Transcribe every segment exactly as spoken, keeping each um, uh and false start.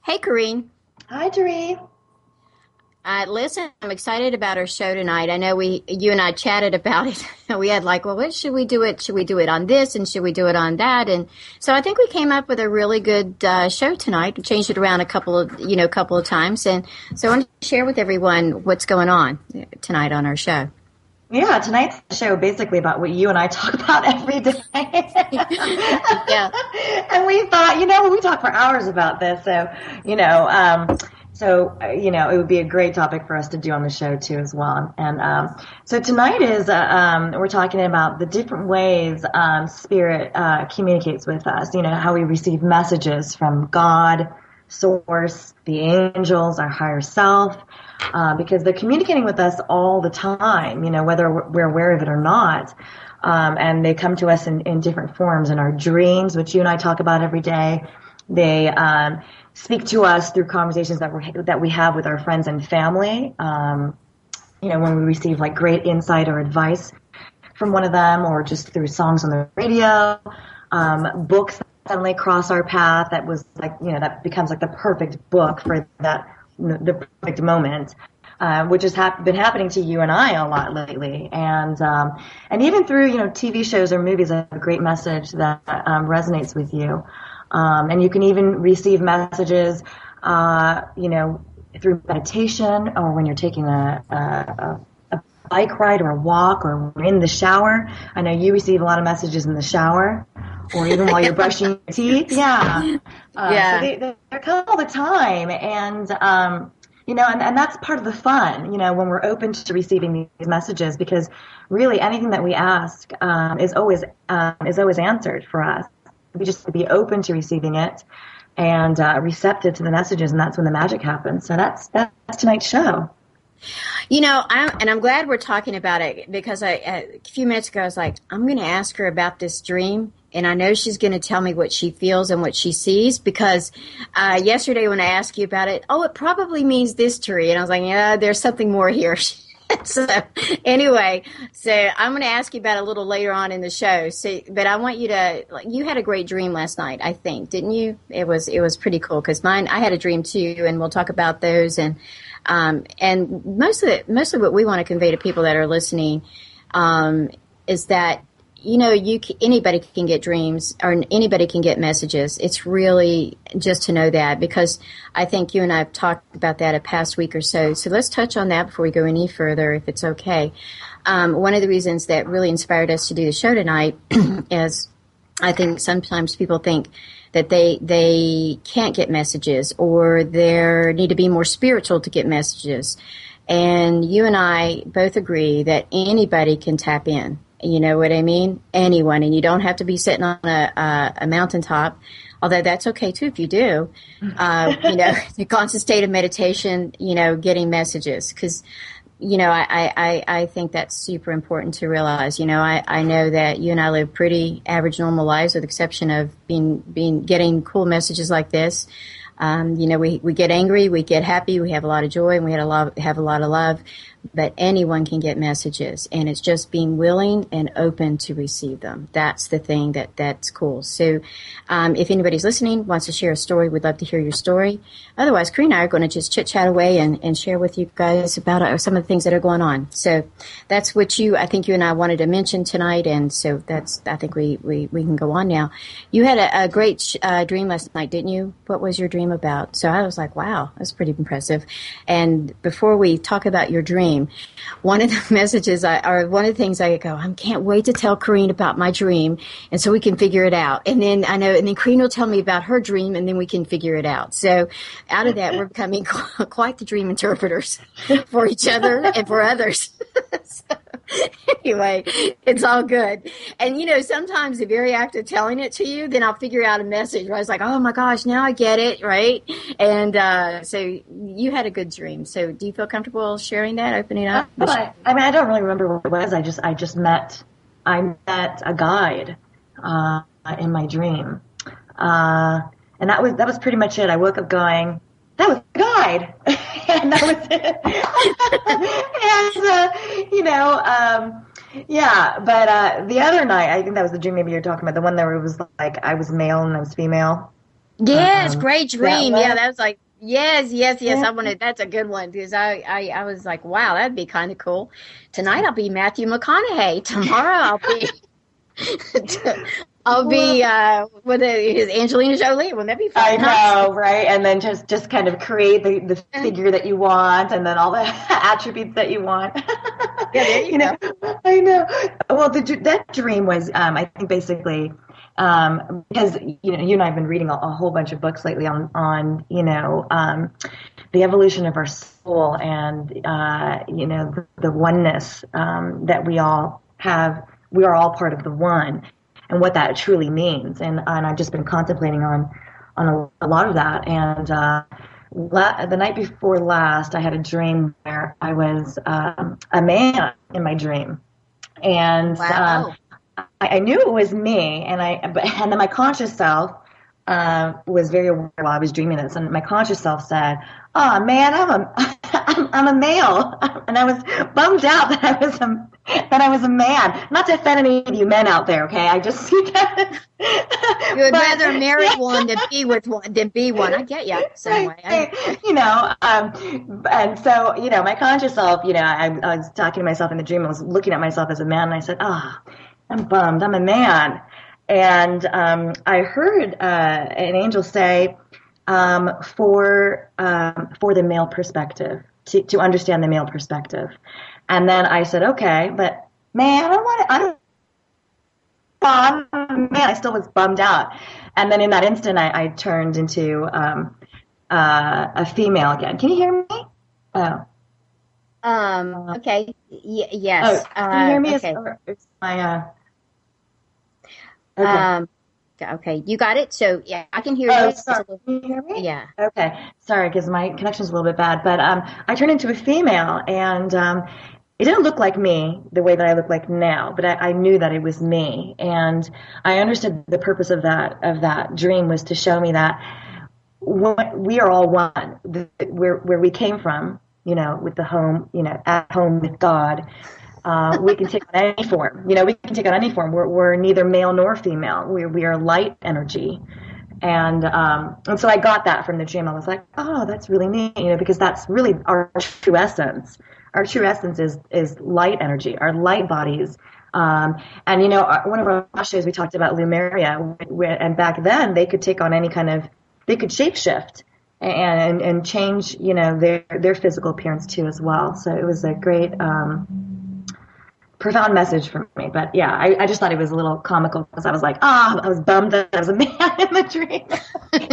Hey, Corrine. Hi, Doree. Uh, listen, I'm excited about our show tonight. I know we, you and I chatted about it. We had like, well, what should we do it? Should we do it on this and should we do it on that? And so I think we came up with a really good uh, show tonight. We changed it around a couple of, you know, a couple of times. And so I want to share with everyone what's going on tonight on our show. Yeah, tonight's show basically about what you and I talk about every day. Yeah. And we thought, you know, we talk for hours about this. So, you know, um, so, uh, you know, it would be a great topic for us to do on the show too as well. And um, so tonight is, uh, um, we're talking about the different ways um, Spirit uh, communicates with us, you know, how we receive messages from God, Source, the angels, our higher self, uh, because they're communicating with us all the time, you know, whether we're aware of it or not. Um, and they come to us in, in different forms in our dreams, which you and I talk about every day. They um, speak to us through conversations that we that we have with our friends and family. Um, you know, when we receive like great insight or advice from one of them, or just through songs on the radio, um, books that suddenly cross our path. That was like, you know, that becomes like the perfect book for that the perfect moment. Uh, which has hap- been happening to you and I a lot lately, and um, and even through, you know, T V shows or movies, that have a great message that um, resonates with you, um, and you can even receive messages, uh, you know, through meditation or when you're taking a, a, a bike ride or a walk or in the shower. I know you receive a lot of messages in the shower, or even while you're brushing your teeth. Yeah, uh, Yeah. So they, they come all the time, and um, You know, and, and that's part of the fun, you know, when we're open to receiving these messages, because really anything that we ask um, is always um, is always answered for us. We just have to be open to receiving it and uh, receptive to the messages, and that's when the magic happens. So that's that's tonight's show. You know, I'm, and I'm glad we're talking about it, because I, a few minutes ago I was like, I'm going to ask her about this dream, and I know she's going to tell me what she feels and what she sees, because uh, yesterday when I asked you about it, oh, it probably means this, Terry, and I was like, yeah, there's something more here. So anyway, so I'm going to ask you about it a little later on in the show. So, but I want you to, like, you had a great dream last night, I think, didn't you? It was it was pretty cool, because mine, I had a dream too, and we'll talk about those. And um, and most of it, most of what we want to convey to people that are listening um, is that, you know, you can, anybody can get dreams, or anybody can get messages. It's really just to know that, because I think you and I have talked about that a past week or so. So let's touch on that before we go any further, if it's okay. Um, one of the reasons that really inspired us to do the show tonight is I think sometimes people think that they they can't get messages, or they need to be more spiritual to get messages. And you and I both agree that anybody can tap in. You know what I mean? Anyone. And you don't have to be sitting on a, a, a mountaintop, although that's okay too if you do. Uh, you know, the constant state of meditation, you know, getting messages. Because, you know, I, I, I think that's super important to realize. You know, I, I know that you and I live pretty average, normal lives, with the exception of being, being getting cool messages like this. Um, you know, we, we get angry, we get happy, we have a lot of joy, and we had a lot, have a lot of love. But anyone can get messages, and it's just being willing and open to receive them. That's the thing that that's cool. So um, if anybody's listening, wants to share a story, we'd love to hear your story. Otherwise, Corrine and I are going to just chit-chat away and, and share with you guys about uh, some of the things that are going on. So that's what you, I think you and I wanted to mention tonight, and so that's, I think we, we, we can go on now. You had a, a great uh, dream last night, didn't you? What was your dream about? So I was like, wow, that's pretty impressive. And before we talk about your dream, one of the messages, I, or one of the things I go, I can't wait to tell Corrine about my dream, and so we can figure it out. And then I know, and then Corrine will tell me about her dream, and then we can figure it out. So out of that, we're becoming quite the dream interpreters for each other and for others. So, anyway, it's all good. And, you know, sometimes the very act of telling it to you, then I'll figure out a message where I was like, oh my gosh, now I get it, right? And uh, so you had a good dream. So do you feel comfortable sharing that, opening up? Uh, I, I mean, I don't really remember what it was. I just, I just met, I met a guide uh, in my dream, uh, and that was that was pretty much it. I woke up going, that was a guide, and that was it. And uh, you know, um, yeah. But uh, the other night, I think that was the dream maybe you're talking about, the one that was like I was male and I was female. Yes, Um, great that dream. Yeah, one. that was like yes, yes, yes. Yeah. I wanted that's a good one because I, I I was like, wow, that'd be kind of cool. Tonight I'll be Matthew McConaughey. Tomorrow I'll be I'll Well, be uh with a, his Angelina Jolie. Wouldn't that be I fun, huh? know, right? And then just just kind of create the the figure that you want, and then all the attributes that you want. Yeah, there you You know, go. I know. Well, the, dr- that dream was, um, I think, basically um, because you know, you and I have been reading a, a whole bunch of books lately on on you know um, the evolution of our soul and uh, you know the, the oneness um, that we all have. We are all part of the one, and what that truly means. And and I've just been contemplating on on a, a lot of that. And uh, la- the night before last, I had a dream where I was um, a man in my dream, and um, Wow. I, I knew it was me. And I but, and then my conscious self uh, was very aware while I was dreaming this, and my conscious self said, "Oh man, I'm a I'm, I'm a male," and I was bummed out that I was a that I was a man. Not to offend any of you men out there, okay? I just You would but rather marry yeah. one than be with one than be one. I get you some way. I, You know, um, and so, you know, my conscious self, you know, I, I was talking to myself in the dream. I was looking at myself as a man, and I said, "Ah, oh, I'm bummed. I'm a man." And um, I heard uh, an angel say, um, "For um, for the male perspective, to to understand the male perspective." And then I said, "Okay, but man, I don't want to. I don't." Oh, man, I still was bummed out. And then in that instant, I, I turned into um, uh, a female again. Can you hear me? Oh, um. uh, Okay. Y- oh, yes. can you Uh. hear me? Is, Okay. or is my uh, okay. Um. Okay. You got it. So yeah, I can hear Oh, you. It's sorry. a little. Can you hear me? Yeah. Okay. Sorry, because my connection's a little bit bad. But um, I turned into a female, and um, it didn't look like me the way that I look like now. But I, I knew that it was me, and I understood the purpose of that of that dream was to show me that when, we are all one. The, where where we came from, you know, with the home, you know, at home with God. Uh, we can take on any form. You know, we can take on any form. We're, we're neither male nor female. We we are light energy, and um, and so I got that from the dream. I was like, oh, that's really neat, you know, because that's really our true essence. Our true essence is is light energy. Our light bodies. Um, and you know, our, one of our last shows we talked about Lumeria, where, and back then they could take on any kind of, they could shapeshift and and change, you know, their their physical appearance too as well. So it was a great. Um, profound message for me. But yeah, I, I just thought it was a little comical because I was like, ah, oh, I was bummed that I was a man in the dream.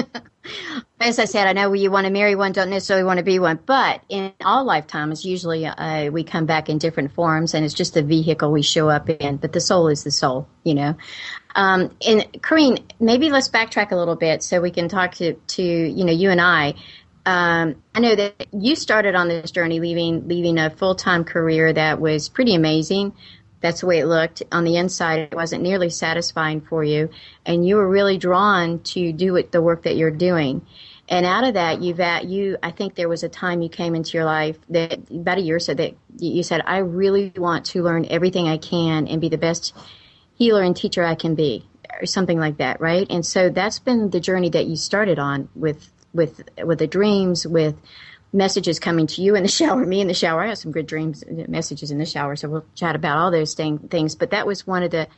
As I said, I know you want to marry one, don't necessarily want to be one, but in all lifetimes, usually uh, we come back in different forms, and it's just the vehicle we show up in. But the soul is the soul, you know. Um, and Corrine, maybe let's backtrack a little bit so we can talk to, to you know, you and I. Um, I know that you started on this journey leaving leaving a full-time career that was pretty amazing. That's the way it looked. On the inside, it wasn't nearly satisfying for you, and you were really drawn to do it, the work that you're doing. And out of that, you've at, you. I think there was a time you came into your life that about a year or so that you said, "I really want to learn everything I can and be the best healer and teacher I can be," or something like that, right? And so that's been the journey that you started on with. with with the dreams, with messages coming to you in the shower, me in the shower. I have some good dreams, messages in the shower, so we'll chat about all those thing, things. But that was one of the,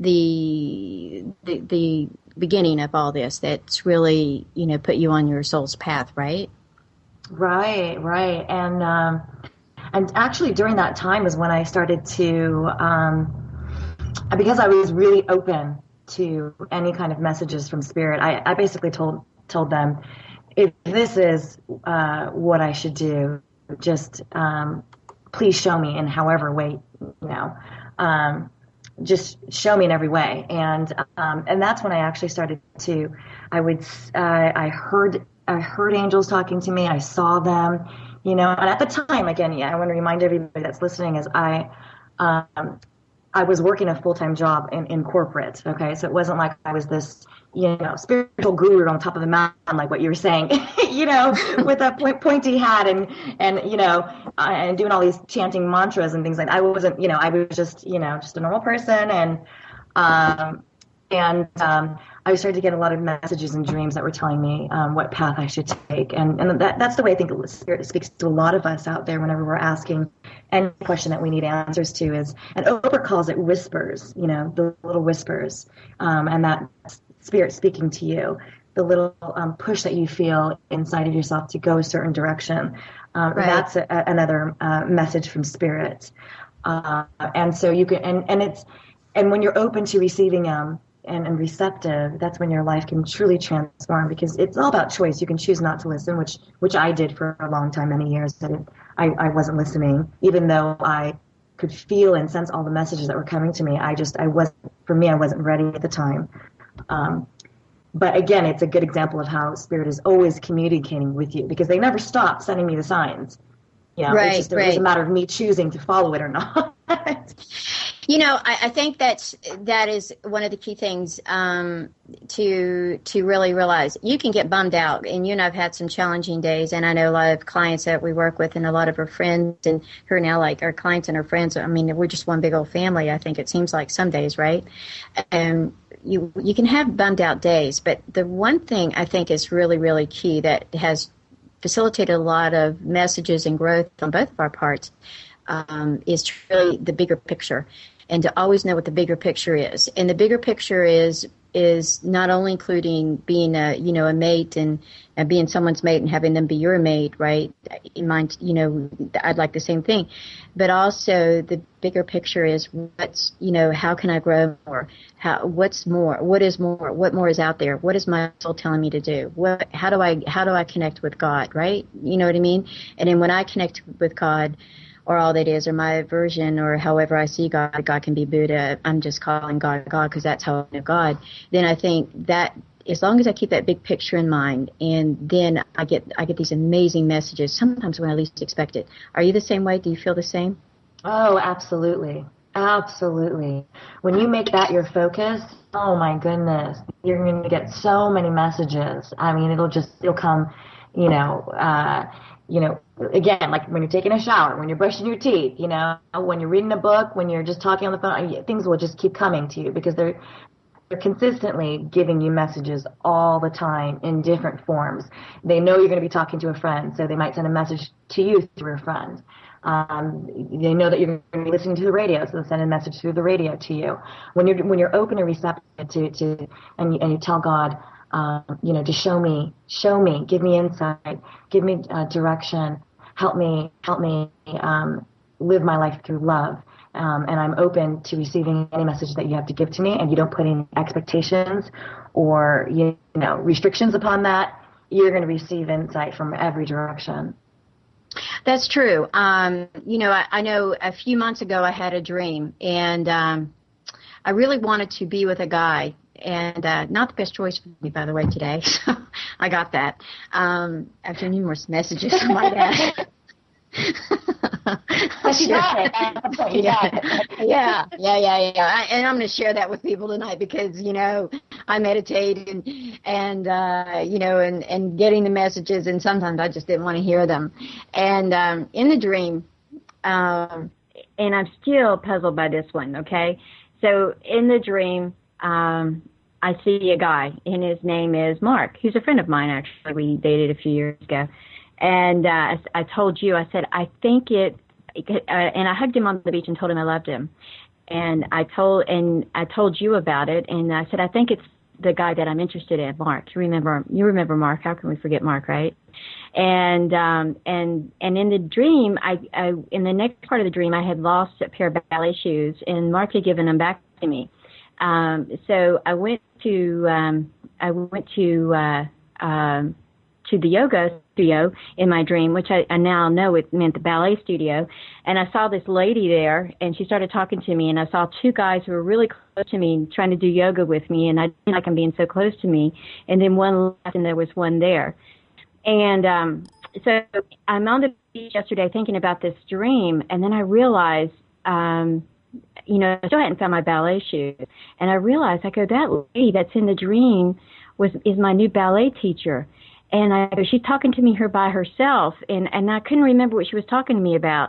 the the the beginning of all this that's really, you know, put you on your soul's path, right? Right, right. And um, and actually during that time is when I started to, um, because I was really open to any kind of messages from spirit, I, I basically told told them, if this is uh, what I should do, just um, please show me in however way, you know, um, just show me in every way. And um, and that's when I actually started to, I would, uh, I heard, I heard angels talking to me. I saw them, you know, and at the time, again, yeah, I want to remind everybody that's listening is I, um, I was working a full-time job in, in corporate. Okay. So it wasn't like I was this, you know, spiritual guru on top of the mountain, like what you were saying, you know, with a point, pointy hat and, and, you know, uh, and doing all these chanting mantras and things like that. I wasn't, you know, I was just, you know, just a normal person. And, um, and, um, I started to get a lot of messages and dreams that were telling me um, what path I should take. And, and that, that's the way I think the Spirit speaks to a lot of us out there whenever we're asking any question that we need answers to is, and Oprah calls it whispers, you know, the little whispers, um, and that Spirit speaking to you, the little um, push that you feel inside of yourself to go a certain direction. Um, right. That's a, a, another uh, message from Spirit. Uh, and so you can, and, and it's, and when you're open to receiving them, um, And, and receptive, that's when your life can truly transform, because it's all about choice. You can choose not to listen, which which I did for a long time, many years. That it, I, I wasn't listening, even though I could feel and sense all the messages that were coming to me. I just, I wasn't, for me, I wasn't ready at the time. Um, but again, it's a good example of how Spirit is always communicating with you, because they never stop sending me the signs. You know, right, it's just, right. It was a matter of me choosing to follow it or not. You know, I, I think that's that is one of the key things um, to to really realize. You can get bummed out, and you and I've had some challenging days, and I know a lot of clients that we work with, and a lot of our friends, and who are now like our clients and our friends. I mean, we're just one big old family. I think it seems like some days, right? And you you can have bummed out days, but the one thing I think is really really key that has facilitated a lot of messages and growth on both of our parts um, is truly the bigger picture. And to always know what the bigger picture is. And the bigger picture is is not only including being a, you know, a mate and, and being someone's mate and having them be your mate, right? In mind, you know, I'd like the same thing. But also the bigger picture is what's, you know, how can I grow more? How, what's more? What is more? What more is out there? What is my soul telling me to do? What, how do I, how do I connect with God, right? You know what I mean? And then when I connect with God, or all that is, or my version, or however I see God, God can be Buddha, I'm just calling God God because that's how I know God, then I think that as long as I keep that big picture in mind, and then I get I get these amazing messages, sometimes when I least expect it. Are you the same way? Do you feel the same? Oh, absolutely. Absolutely. When you make that your focus, oh my goodness, you're going to get so many messages. I mean, it'll just, it'll come, you know, uh, you know, again, like when you're taking a shower, when you're brushing your teeth, you know, when you're reading a book, when you're just talking on the phone, things will just keep coming to you because they're, they're consistently giving you messages all the time in different forms. They know you're going to be talking to a friend, so they might send a message to you through a friend. Um, they know that you're going to be listening to the radio, so they'll send a message through the radio to you. When you're when you're open and receptive to, to and you, and you tell God, um, you know, to show me, show me, give me insight, give me uh, direction, help me, help me um, live my life through love. Um, and I'm open to receiving any message that you have to give to me, and you don't put any expectations or, you know, restrictions upon that. You're going to receive insight from every direction. That's true. Um, you know, I, I know a few months ago I had a dream, and um, I really wanted to be with a guy, and uh, not the best choice for me, by the way, today. I got that um, after numerous messages from my dad. But you got it. That's what you yeah. got it. yeah, yeah, yeah, yeah. I, and I'm going to share that with people tonight because, you know, I meditate and, and uh, you know, and, and getting the messages, and sometimes I just didn't want to hear them. And um, in the dream, um, and I'm still puzzled by this one, okay? So in the dream, um, I see a guy, and his name is Mark. He's a friend of mine, actually. We dated a few years ago. And uh, I, I told you, I said, I think it, uh, and I hugged him on the beach and told him I loved him. And I told, and I told you about it, and I said, I think it's the guy that I'm interested in, Mark. You remember, you remember Mark? How can we forget Mark, right? And um, and and in the dream, I, I in the next part of the dream, I had lost a pair of ballet shoes, and Mark had given them back to me. Um, so I went to um, I went to uh, um, to the yoga studio in my dream, which I, I now know it meant the ballet studio. And I saw this lady there, and she started talking to me, and I saw two guys who were really close to me trying to do yoga with me, and I didn't like them being so close to me. And then one left, and there was one there. And um, so I'm on the beach yesterday thinking about this dream, and then I realized, um, you know, I still hadn't found my ballet shoes. And I realized, I go, that lady that's in the dream was is my new ballet teacher. And I, she's talking to me her by herself, and, and I couldn't remember what she was talking to me about.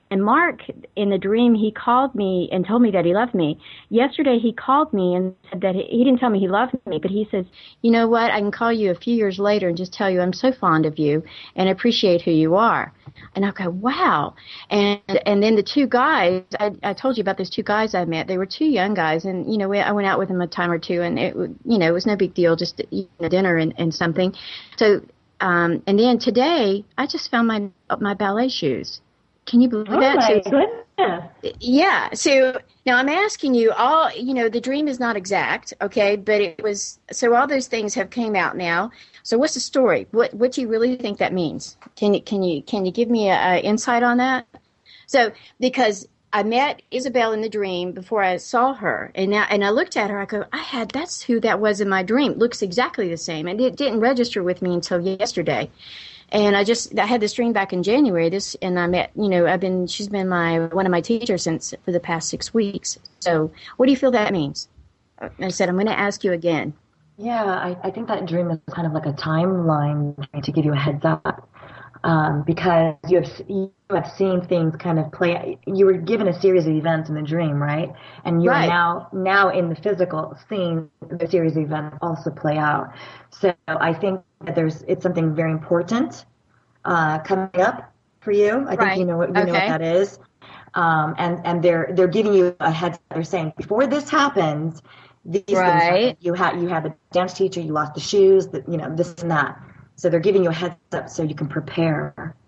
And Mark, in the dream, he called me and told me that he loved me. Yesterday, he called me and said that he, he didn't tell me he loved me, but he says, you know what, I can call you a few years later and just tell you I'm so fond of you and appreciate who you are. And I go, wow. And and then the two guys, I, I told you about those two guys I met. They were two young guys, and, you know, we, I went out with them a time or two, and, it you know, it was no big deal, just you know, dinner and, and something. So, um, and then today, I just found my my ballet shoes. Can you believe oh that? My so, goodness. Yeah. So now I'm asking you all, you know, the dream is not exact, okay, but it was, so all those things have came out now. So what's the story? What what do you really think that means? Can you can you can you give me a, a insight on that? So because I met Isabel in the dream before I saw her, and now and I looked at her. I go, I had that's who that was in my dream. Looks exactly the same, and it didn't register with me until yesterday. And I just, I had this dream back in January, this, and I met, you know, I've been, she's been my, one of my teachers since, for the past six weeks. So what do you feel that means? I said, I'm going to ask you again. Yeah, I, I think that dream is kind of like a timeline to give you a heads up. Um, because you have, you have seen things kind of play, you were given a series of events in the dream, right? And you right. are now, now in the physical seeing the series of events also play out. So I think that there's, it's something very important, uh, coming up for you. I think right. you know what, you okay. know what that is. Um, and, and they're, they're giving you a heads up. They're saying before this happens, these right. things happen. You had, you had the dance teacher, you lost the shoes, that, you know, this and that. So they're giving you a heads up so you can prepare.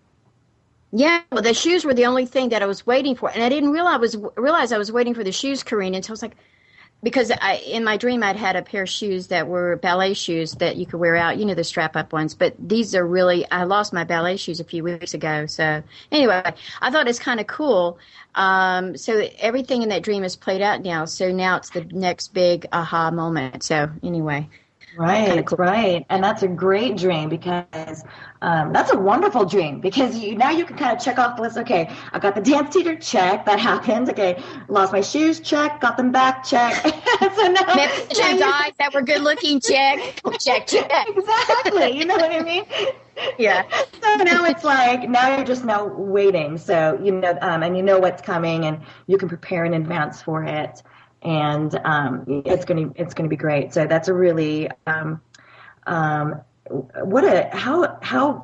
Yeah, well, the shoes were the only thing that I was waiting for, and I didn't realize I was realize I was waiting for the shoes, Corrine, until I was like, because I in my dream I'd had a pair of shoes that were ballet shoes that you could wear out, you know, the strap-up ones. But these are really, I lost my ballet shoes a few weeks ago. So anyway, I thought it's kind of cool. Um, so everything in that dream is played out now. So now it's the next big aha moment. So anyway. Right, cool. Right. And that's a great dream because um, that's a wonderful dream because you now you can kind of check off the list. Okay, I got the dance teacher, check, that happened. Okay, lost my shoes, check, got them back, check. so now, Met the two guys that were good looking, check, check, check. Exactly. You know what I mean? Yeah. So now it's like, now you're just now waiting. So, you know, um, and you know what's coming and you can prepare in advance for it. And um, it's going to it's going to be great. So that's a really um, um, what a how how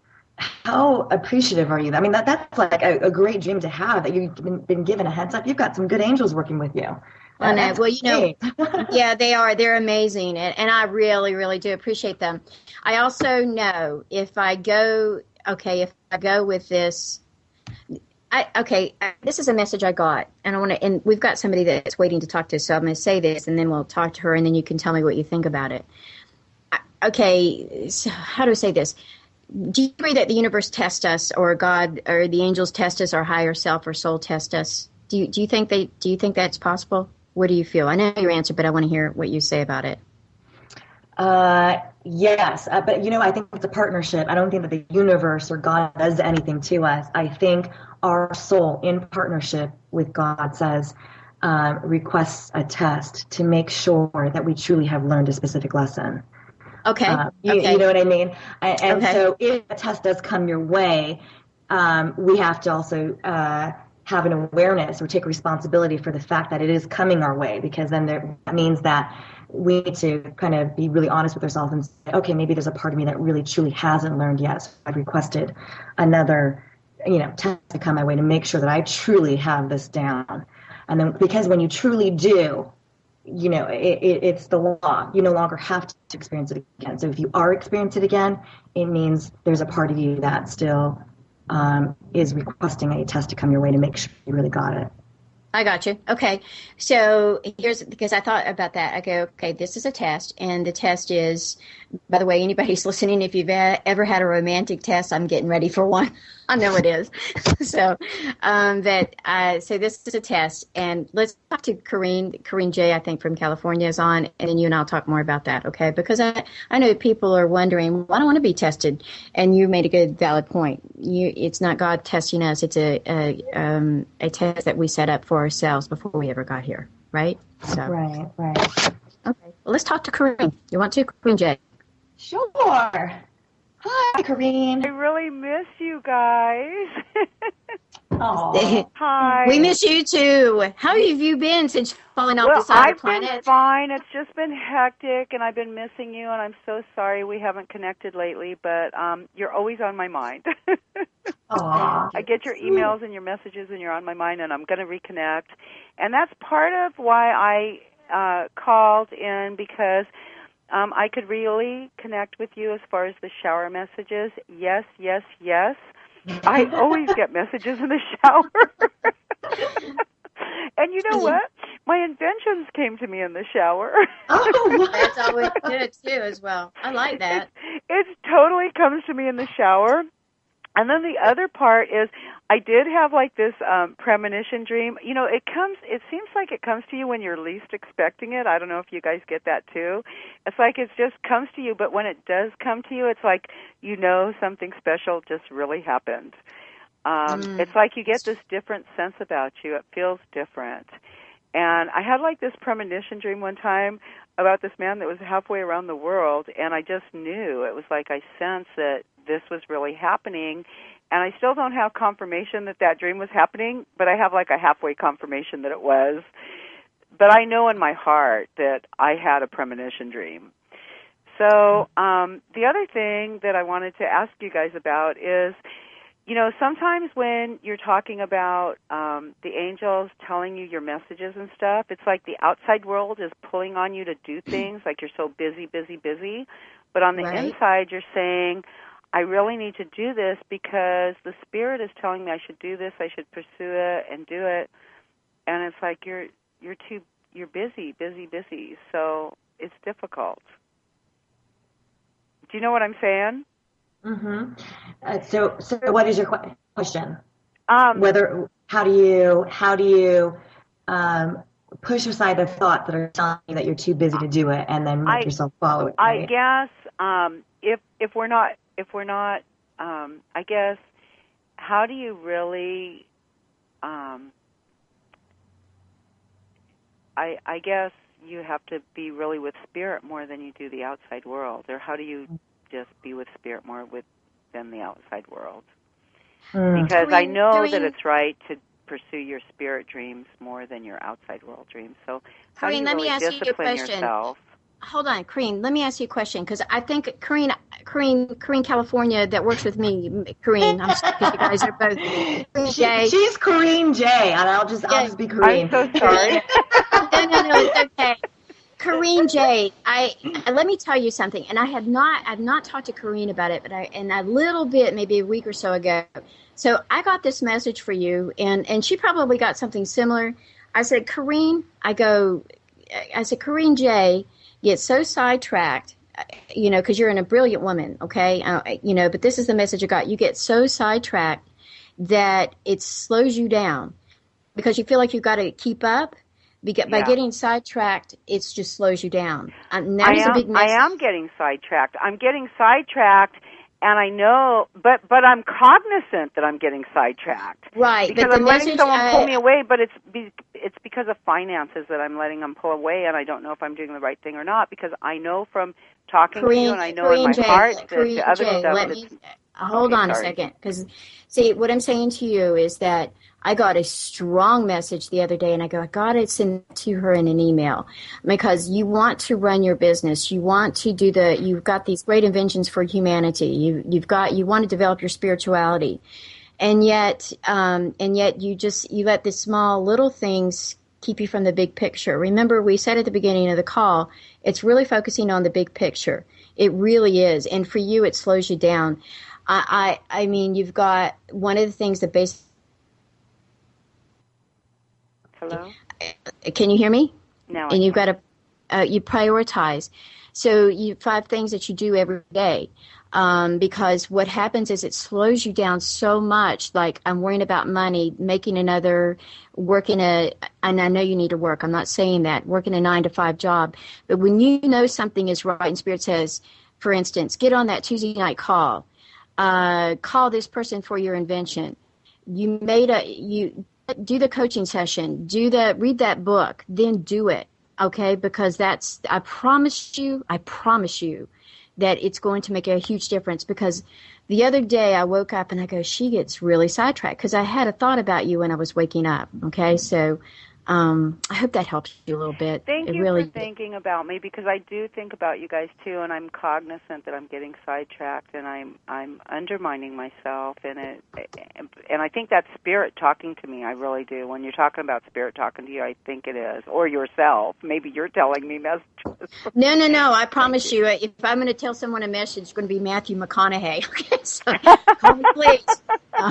how appreciative are you? I mean that that's like a, a great dream to have that you've been, been given a heads up. You've got some good angels working with you. I know. Well, you know, yeah, they are. They're amazing, and, and I really really do appreciate them. I also know if I go okay, if I go with this. I, okay, this is a message I got, and I want to. And we've got somebody that's waiting to talk to us, so I'm going to say this, and then we'll talk to her, and then you can tell me what you think about it. I, okay, so how do I say this? Do you agree that the universe tests us, or God, or the angels test us, or higher self, or soul test us? Do you do you think they? Do you think that's possible? What do you feel? I know your answer, but I want to hear what you say about it. Uh, yes, uh, but you know, I think it's a partnership. I don't think that the universe or God does anything to us. I think our soul, in partnership with God, says, uh, requests a test to make sure that we truly have learned a specific lesson. Okay. Uh, you, okay. you know what I mean? And, and okay. so if a test does come your way, um, we have to also uh, have an awareness or take responsibility for the fact that it is coming our way, because then there, that means that we need to kind of be really honest with ourselves and say, okay, maybe there's a part of me that really truly hasn't learned yet. So I've requested another, you know, test to come my way to make sure that I truly have this down. And then because when you truly do, you know, it, it, it's the law. You no longer have to experience it again. So if you are experiencing it again, it means there's a part of you that still um, is requesting a test to come your way to make sure you really got it. I got you. Okay. So here's, because I thought about that. I go, okay, this is a test. And the test is, by the way, anybody's listening, if you've ever had a romantic test, I'm getting ready for one. I know it is. so um, that, uh, so this is a test. And let's talk to Corrine. Corrine J, I think, from California is on. And then you and I'll talk more about that. Okay. Because I, I know people are wondering, well, I don't want to be tested. And you made a good, valid point. You, it's not God testing us. It's a, a, um, a test that we set up for ourselves before we ever got here, right? So, right, right. Okay, well, let's talk to Corrine. You want to, Corrine J? Sure. Hi, Corrine. I really miss you guys. Oh, Hi. We miss you too. How have you been since falling off well, the side I've of the planet? been fine. It's just been hectic, and I've been missing you, and I'm so sorry we haven't connected lately, but um, you're always on my mind. Aw. I get your emails and your messages, and you're on my mind, and I'm going to reconnect. And that's part of why I uh, called in, because um, I could really connect with you as far as the shower messages. Yes, yes, yes. I always get messages in the shower. And you know what? My inventions came to me in the shower. Oh, That's always good too, as well. I like that. It, it totally comes to me in the shower. And then the other part is, I did have like this um, premonition dream. You know, it comes. It seems like it comes to you when you're least expecting it. I don't know if you guys get that too. It's like it just comes to you, but when it does come to you, it's like you know something special just really happened. Um, Mm. It's like you get this different sense about you. It feels different. And I had like this premonition dream one time about this man that was halfway around the world, and I just knew. It was like I sensed that this was really happening, and I still don't have confirmation that that dream was happening, but I have like a halfway confirmation that it was. But I know in my heart that I had a premonition dream. So um, the other thing that I wanted to ask you guys about is, you know, sometimes when you're talking about um, the angels telling you your messages and stuff, it's like the outside world is pulling on you to do things, like you're so busy, busy, busy. But on the Right. inside, you're saying, I really need to do this because the Spirit is telling me I should do this, I should pursue it and do it. And it's like you're you're too you're busy, busy, busy. So it's difficult. Do you know what I'm saying? Mm-hmm. Uh, so, so what is your que- question? Um, Whether how do you how do you um, push aside the thoughts that are telling you that you're too busy to do it, and then make I- yourself follow it? I Right? guess um, if if we're not if we're not, um, I guess, how do you really? Um, I I guess you have to be really with Spirit more than you do the outside world, or how do you just be with Spirit more with than the outside world? Mm. Because I Doreen, know Doreen. that it's right to pursue your spirit dreams more than your outside world dreams. So how do Doreen, you let me really ask you a discipline question. yourself? Hold on, Kareen. Let me ask you a question, because I think Kareen, Kareen, Kareen, California, that works with me. Kareen, I'm sorry, because you guys are both. Kareen She, J. she's Corrine J, and I'll just I'll Yeah. just be I'm Corrine. so sorry. No, no, no, it's okay. Kareen J. I let me tell you something, and I had not, I've not talked to Kareen about it, but I, and a little bit, maybe a week or so ago. So I got this message for you, and and she probably got something similar. I said, Kareen, I go, I said, Kareen J. Get so sidetracked, you know, because you're in a brilliant woman, okay? Uh, you know, but this is the message I got. You get so sidetracked that it slows you down because you feel like you've got to keep up. Beca- By Yeah. getting sidetracked, it just slows you down. And that I is am, a big message. I am getting sidetracked. I'm getting sidetracked, and I know, but but I'm cognizant that I'm getting sidetracked. Right, Because but the I'm letting message, someone uh, pull me away, but it's be, it's because of finances that I'm letting them pull away, and I don't know if I'm doing the right thing or not, because I know from talking to you, and I know in my J, heart that Kareem the other J, stuff let that's... me hold okay, on a sorry. second, because see what I'm saying to you is that I got a strong message the other day, and I go, I got to send it to her in an email, because you want to run your business, you want to do the, you've got these great inventions for humanity, you you've got, you want to develop your spirituality, and yet, um, and yet you just you let the small little things keep you from the big picture. Remember, we said at the beginning of the call, it's really focusing on the big picture. It really is, and for you, it slows you down. I, I, I mean, you've got one of the things that base. Hello? Can you hear me? No, I And you've can't. got to, uh, you prioritize. So you five things that you do every day. Um, because what happens is it slows you down so much. Like, I'm worrying about money, making another, working a, and I know you need to work. I'm not saying that, working a nine to five job. But when you know something is right and Spirit says, for instance, get on that Tuesday night call, uh, call this person for your invention. You made a, you do the coaching session, do the, read that book, then do it. Okay. Because that's, I promise you, I promise you, that it's going to make a huge difference. Because the other day I woke up and I go, she gets really sidetracked because I had a thought about you when I was waking up. Okay, so um, I hope that helps you a little bit. Thank it you really for thinking about me, because I do think about you guys too, and I'm cognizant that I'm getting sidetracked and I'm I'm undermining myself, and it and I think that's spirit talking to me. I really do. When you're talking about spirit talking to you, I think it is, or yourself. Maybe you're telling me messages. No, no, no. I promise you, if I'm going to tell someone a message, it's going to be Matthew McConaughey. Okay, so call me, please. Uh,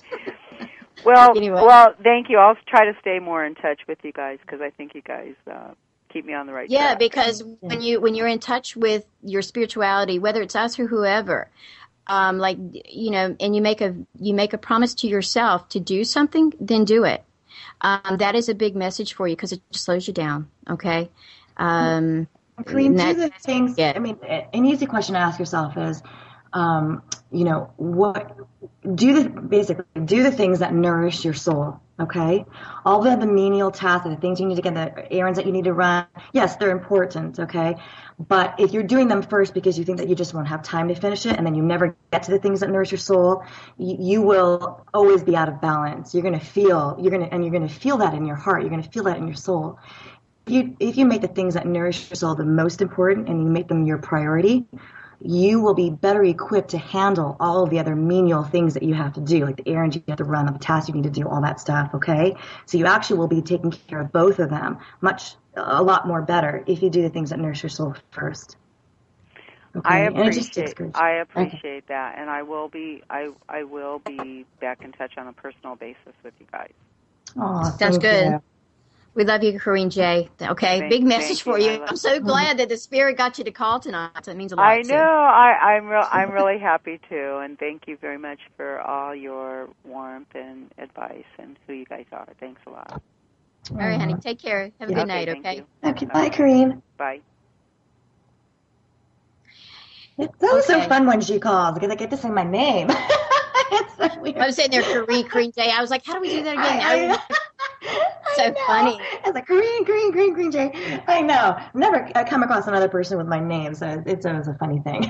Well, anyway. well, thank you. I'll try to stay more in touch with you guys, because I think you guys uh, keep me on the right yeah, track. because when you when you're in touch with your spirituality, whether it's us or whoever, um, like you know, and you make a you make a promise to yourself to do something, then do it. Um, that is a big message for you because it just slows you down. Okay. Um, Kareen, that, do the things. yeah. I mean, an easy question to ask yourself is, um, you know, what do the basically do the things that nourish your soul. Okay, all the the menial tasks, the things you need to get, the errands that you need to run. Yes, they're important. Okay, but if you're doing them first because you think that you just won't have time to finish it, and then you never get to the things that nourish your soul, you, you will always be out of balance. You're going to feel you're going to and you're going to feel that in your heart. You're going to feel that in your soul. If you if you make the things that nourish your soul the most important and you make them your priority, you will be better equipped to handle all of the other menial things that you have to do, like the errands you have to run, the tasks you need to do, all that stuff, okay? So you actually will be taking care of both of them much, a lot more better if you do the things that nourish your soul first. Okay? I And it just appreciate takes courage. I appreciate okay. that, and I will be I I will be back in touch on a personal basis with you guys. Oh, Sounds good. You. We love you, Kareen J. Okay, Thank, big message for you. you. I'm so glad that the spirit got you to call tonight. That means a lot. I know. So. I, I'm real. I'm really happy too, and thank you very much for all your warmth and advice and who you guys are. Thanks a lot. All right, honey. Take care. Have a Yeah. good okay, night. Okay. You. Okay. Bye, Kareen. Bye. It's always okay. so fun when she calls because I get to say my name. It's so weird. I was sitting there, Kareen, Kareen J. I was like, how do we do that again? I, I, so I know. funny. I was like, Kareen, Kareen, Kareen, Kareen J. I know. I've never I come across another person with my name, so it's always a funny thing.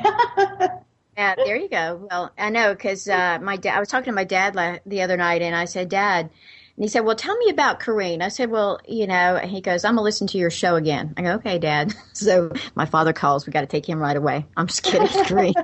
Yeah, there you go. Well, I know because uh, my dad. I was talking to my dad la- the other night, and I said, Dad, and he said, well, tell me about Kareen. I said, well, you know, and he goes, I'm gonna listen to your show again. I go, okay, Dad. So my father calls. We got to take him right away. I'm just kidding, Kareen.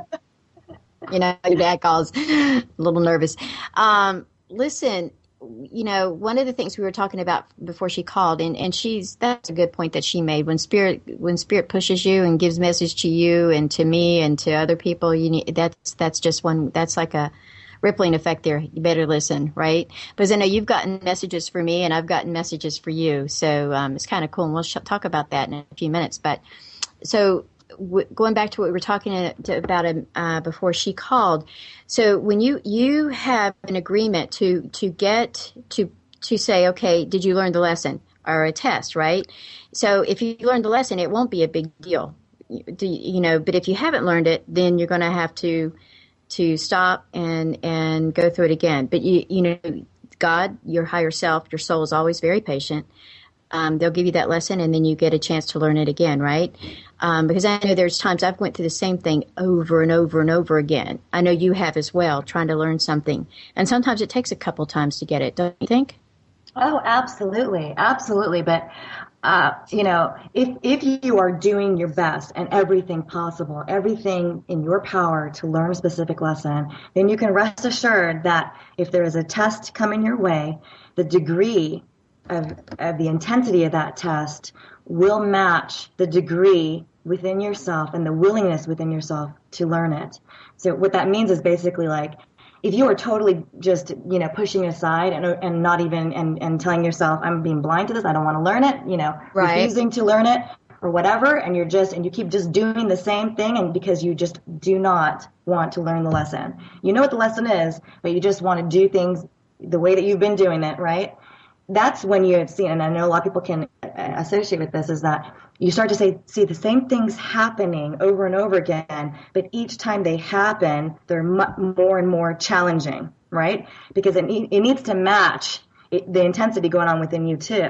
You know, your dad calls, a little nervous. Um, listen, you know, one of the things we were talking about before she called, and, and she's, that's a good point that she made. When spirit, when spirit pushes you and gives message to you and to me and to other people, you need, that's, that's just one, that's like a rippling effect there. You better listen, right? Because I know you've gotten messages for me and I've gotten messages for you. So, um, it's kind of cool. And we'll sh- talk about that in a few minutes. But so, going back to what we were talking to, about uh, before she called, so when you you have an agreement to to get to to say, okay, did you learn the lesson or a test, right? So if you learn the lesson, it won't be a big deal, you, you know. But if you haven't learned it, then you're going to have to to stop and and go through it again. But you you know, God, your higher self, your soul is always very patient. Um, they'll give you that lesson, and then you get a chance to learn it again, right? Um, because I know there's times I've went through the same thing over and over and over again. I know you have as well, trying to learn something. And sometimes it takes a couple times to get it, don't you think? Oh, absolutely. Absolutely. But, uh, you know, if, if you are doing your best and everything possible, everything in your power to learn a specific lesson, then you can rest assured that if there is a test coming your way, the degree of, of the intensity of that test will match the degree within yourself and the willingness within yourself to learn it. So what that means is basically like, if you are totally just, you know, pushing aside and and not even, and, and telling yourself, I'm being blind to this, I don't want to learn it, you know, right. refusing to learn it or whatever, and you're just, and you keep just doing the same thing, and because you just do not want to learn the lesson. You know what the lesson is, but you just want to do things the way that you've been doing it, right? That's when you see, and I know a lot of people can associate with this, is that you start to say, see the same things happening over and over again, but each time they happen, they're mu- more and more challenging, right? Because it, it needs to match it, the intensity going on within you too.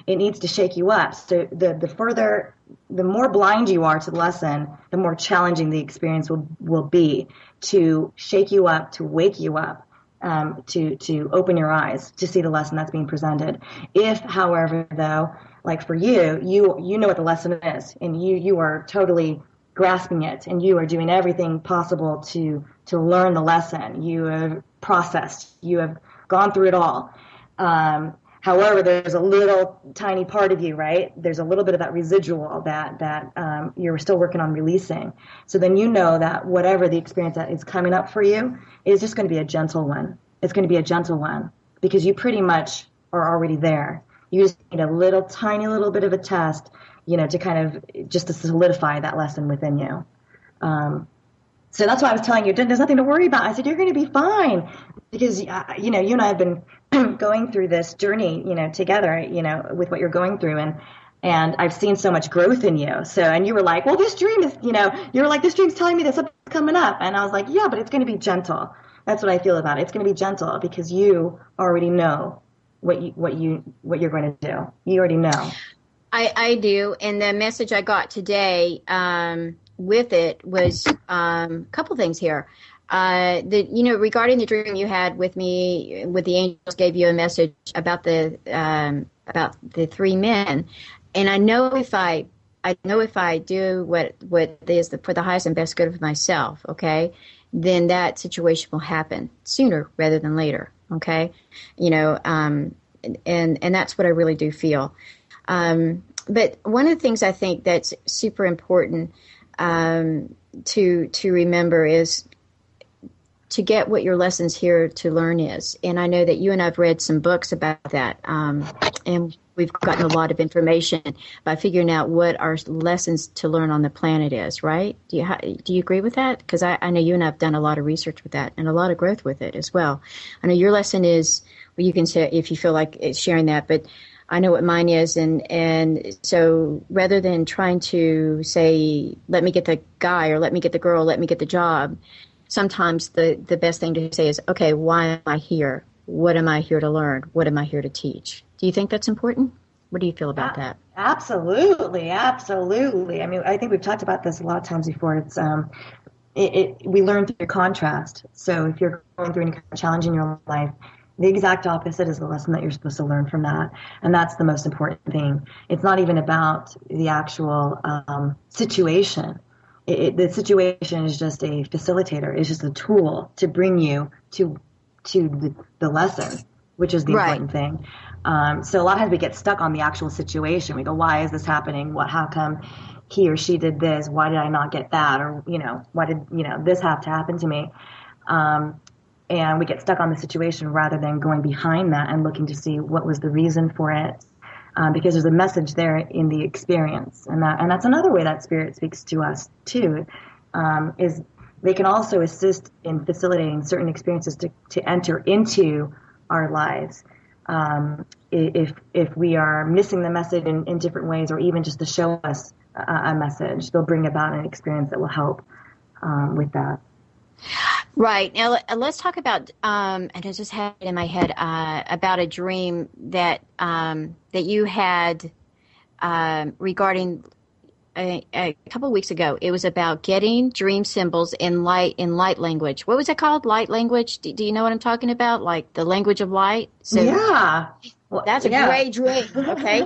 it needs to shake you up. So the, the further, the more blind you are to the lesson, the more challenging the experience will, will be to shake you up, to wake you up, um, to, to open your eyes to see the lesson that's being presented. If, however, though, like for you, you, you know what the lesson is, and you, you are totally grasping it, and you are doing everything possible to, to learn the lesson. You have processed, you have gone through it all. Um, however, there's a little tiny part of you, right? There's a little bit of that residual that, that, um, you're still working on releasing. So then you know that whatever the experience that is coming up for you is just going to be a gentle one. It's going to be a gentle one because you pretty much are already there. You just need a little tiny little bit of a test, you know, to kind of just to solidify that lesson within you. Um, so that's why I was telling you, there's nothing to worry about. I said, you're going to be fine because, uh, you know, you and I have been going through this journey, you know, together, you know, with what you're going through. And, and I've seen so much growth in you. So, and you were like, well, this dream is, you know, you were like, this dream's telling me that something's coming up. And I was like, yeah, but it's going to be gentle. That's what I feel about it. It's going to be gentle because you already know what you, what you, what you're going to do. You already know. I, I do. And the message I got today um, with it was um, a couple things here. Uh, the, you know, regarding the dream you had with me, with the angels gave you a message about the um, about the three men. And I know if I, I know if I do what what is the, for the highest and best good of myself, okay, then that situation will happen sooner rather than later, okay? You know, um, and and that's what I really do feel. Um, but one of the things I think that's super important um, to to remember is to get what your lessons here to learn is. And I know that you and I've read some books about that, um, and we've gotten a lot of information by figuring out what our lessons to learn on the planet is, right? Do you do you agree with that? Because I, I know you and I have done a lot of research with that and a lot of growth with it as well. I know your lesson is, well, you can say if you feel like it's sharing that, but I know what mine is, and, and so rather than trying to say, let me get the guy or let me get the girl, let me get the job, sometimes the, the best thing to say is, okay, why am I here? What am I here to learn? What am I here to teach? Do you think that's important? What do you feel about that? Absolutely, absolutely. I mean, I think we've talked about this a lot of times before. It's um, it, it we learn through contrast. So if you're going through any kind of challenge in your life, the exact opposite is the lesson that you're supposed to learn from that. And that's the most important thing. It's not even about the actual um, situation. It, it, the situation is just a facilitator. It's just a tool to bring you to to the, the lesson, which is the right. important thing. Um, so a lot of times we get stuck on the actual situation. We go, why is this happening? What? How come he or she did this? Why did I not get that? Or, you know, why did, you know, this have to happen to me? Um, and we get stuck on the situation rather than going behind that and looking to see what was the reason for it. Um, because there's a message there in the experience. And that, and that's another way that spirit speaks to us too, um, is they can also assist in facilitating certain experiences to, to enter into our lives. Um, if, if we are missing the message in, in different ways, or even just to show us a, a message, they'll bring about an experience that will help, um, with that. Right. Now, let's talk about, um, and I just had it in my head, uh, about a dream that, um, that you had, um, regarding a, a couple of weeks ago. It was about getting dream symbols in light, in light language. What was it called? Light language? Do, do you know what I'm talking about? Like the language of light? So yeah. Well, that's a yeah. great dream. Okay.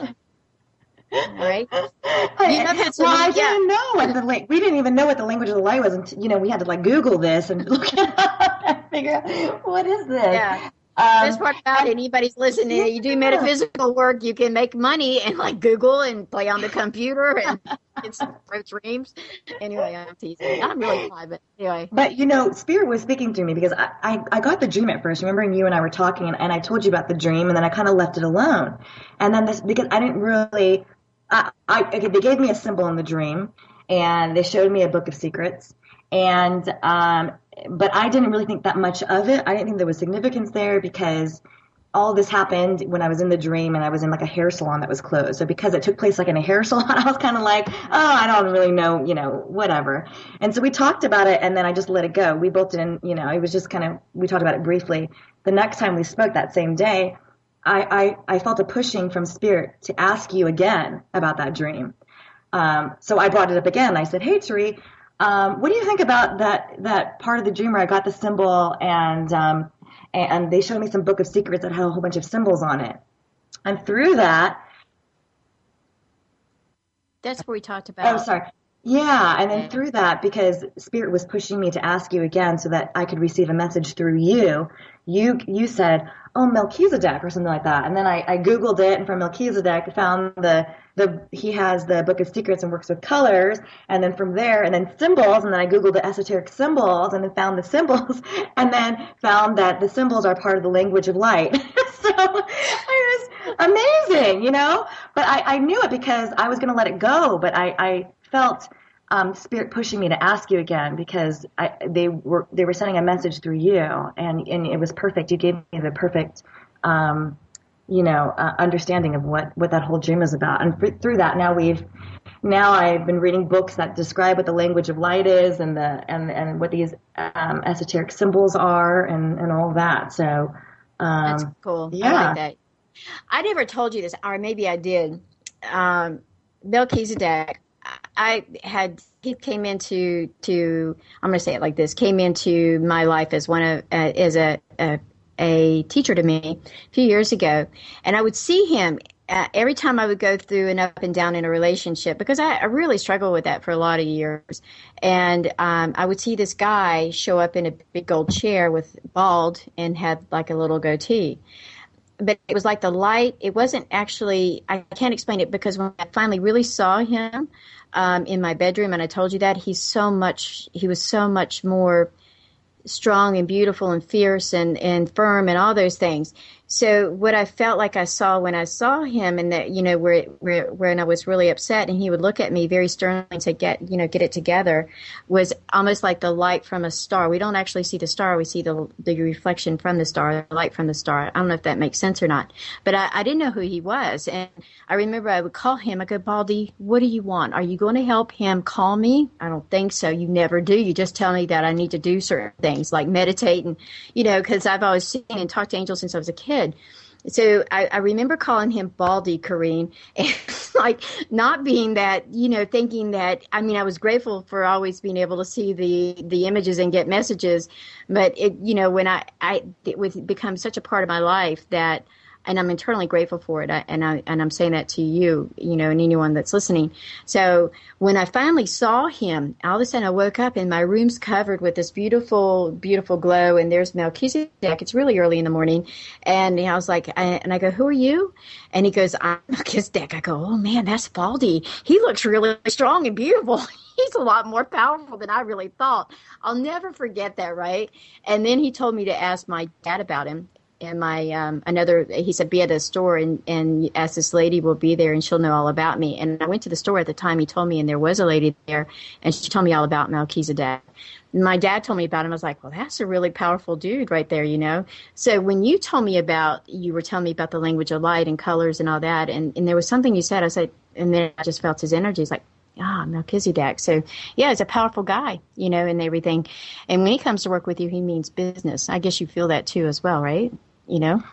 All right. You know, well, I yeah. didn't know what the la- we didn't even know what the language of the light was, and you know, we had to like Google this and look it up and figure out what is this. Yeah. Um, This part about it, anybody's listening, yeah. you do metaphysical work, you can make money and like Google and play on the computer and get some great dreams. Anyway, I'm teasing. I'm really high, but anyway. But you know, Spirit was speaking through me because I, I, I got the dream at first. Remembering you and I were talking, and, and I told you about the dream, and then I kind of left it alone. And then this, because I didn't really, I, I okay, they gave me a symbol in the dream, and they showed me a book of secrets, and um. But I didn't really think that much of it. I didn't think there was significance there because all this happened when I was in the dream and I was in like a hair salon that was closed. So because it took place like in a hair salon, I was kind of like, oh, I don't really know, you know, whatever. And so we talked about it and then I just let it go. We both didn't, you know, it was just kind of, we talked about it briefly. The next time we spoke that same day, I, I, I felt a pushing from spirit to ask you again about that dream. Um, so I brought it up again. I said, hey, Tari, um, what do you think about that, that part of the dream where I got the symbol and, um, and they showed me some book of secrets that had a whole bunch of symbols on it. And through that, that's where we talked about. Oh, sorry. Yeah, and then through that, because Spirit was pushing me to ask you again so that I could receive a message through you, you you said, oh, Melchizedek or something like that. And then I, I Googled it, and from Melchizedek, found the, the he has the Book of Secrets and works with colors, and then from there, and then symbols, and then I Googled the esoteric symbols, and then found the symbols, and then found that the symbols are part of the language of light. So it was amazing, you know? But I, I knew it because I was going to let it go, but I, I felt um, Spirit pushing me to ask you again because I, they were they were sending a message through you, and, and it was perfect. You gave me the perfect, um, you know, uh, understanding of what, what that whole dream is about. And for, through that, now we've now I've been reading books that describe what the language of light is and the and and what these um, esoteric symbols are and, and all that. So um, that's cool. Yeah, I like that. I never told you this, or maybe I did. Um, Melchizedek. I had he came into to I'm going to say it like this came into my life as one of uh, as a, a a teacher to me a few years ago, and I would see him uh, every time I would go through an up and down in a relationship because I, I really struggled with that for a lot of years, and um, I would see this guy show up in a big gold chair with bald and had like a little goatee. But it was like the light. It wasn't actually, I can't explain it because when I finally really saw him um, in my bedroom, and I told you that, he's so much, he was so much more strong and beautiful and fierce and, and firm and all those things. So what I felt like I saw when I saw him and that, you know, where, where, when I was really upset and he would look at me very sternly and say, get, you know, get it together, was almost like the light from a star. We don't actually see the star. We see the, the reflection from the star, the light from the star. I don't know if that makes sense or not, but I, I didn't know who he was. And I remember I would call him. I go, Baldy, what do you want? Are you going to help him call me? I don't think so. You never do. You just tell me that I need to do certain things like meditate and, you know, because I've always seen and talked to angels since I was a kid. So I, I remember calling him Baldy, Corrine, and like not being that, you know, thinking that, I mean, I was grateful for always being able to see the, the images and get messages. But, it, you know, when I, I, it would become such a part of my life that, and I'm internally grateful for it. I, and I, and I'm saying that to you, you know, and anyone that's listening. So when I finally saw him, all of a sudden I woke up and my room's covered with this beautiful, beautiful glow. And there's Melchizedek. It's really early in the morning. And I was like, and I go, who are you? And he goes, I'm Melchizedek. I go, oh man, that's Baldy. He looks really strong and beautiful. He's a lot more powerful than I really thought. I'll never forget that. Right. And then he told me to ask my dad about him. And my um, another, he said, be at a store and, and ask this lady will be there and she'll know all about me. And I went to the store at the time he told me, and there was a lady there, and she told me all about Melchizedek. My dad told me about him. I was like, well, that's a really powerful dude right there, you know. So when you told me about, you were telling me about the language of light and colors and all that, and, and there was something you said, I said, and then I just felt his energy. It's like, ah, Melchizedek. So, yeah, he's a powerful guy, you know, and everything. And when he comes to work with you, he means business. I guess you feel that too as well, right? You know, uh,